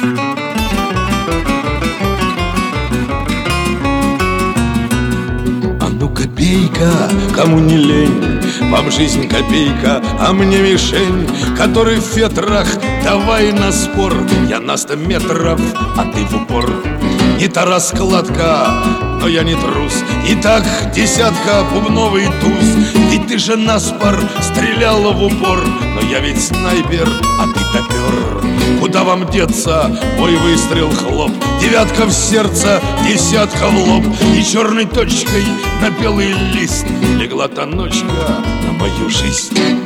А ну копейка, кому не лень, вам жизнь копейка, а мне мишень, который в ветрах, давай на спор. Я на 100 метров, а ты в упор. Не та раскладка, но я не трус. Итак, десятка, бубновый туз. Ведь ты же наспор стреляла в упор, но я ведь снайпер, а ты топер. Куда вам деться, мой выстрел хлоп. Девятка в сердце, десятка в лоб. И черной точкой на белый лист легла та ночка на мою жизнь.